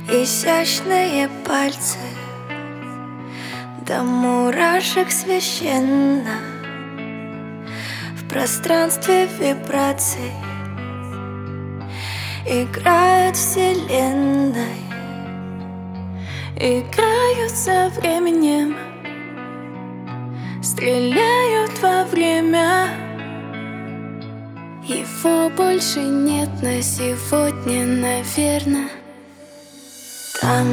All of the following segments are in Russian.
Изящные пальцы, до мурашек священно. В пространстве вибраций играют вселенной, играют со временем, стреляют во время. Его больше нет на сегодня, наверно. Там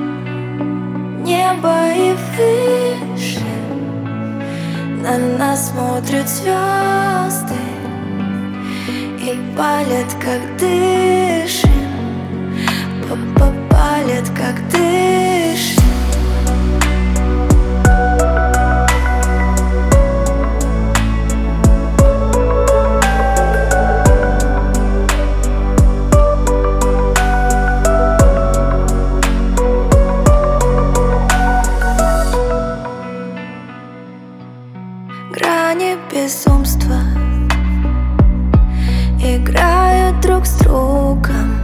небо и выше на нас смотрят звезды и палят, как дышим, палят, как дышим. Грани безумства играют друг с другом,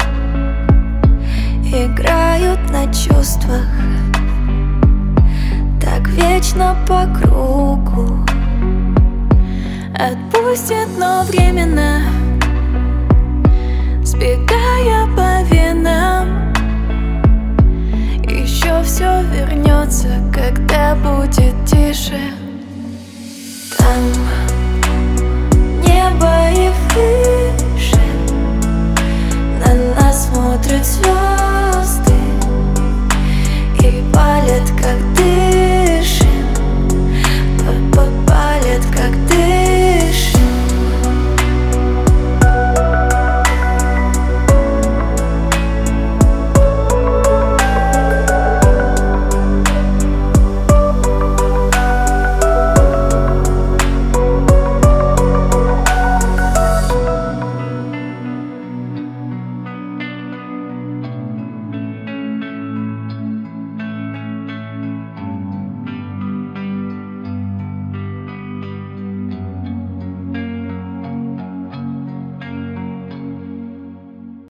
играют на чувствах, так вечно по кругу. Отпустит, но временно, сбегая по венам. Еще все вернется, когда будет тише. Там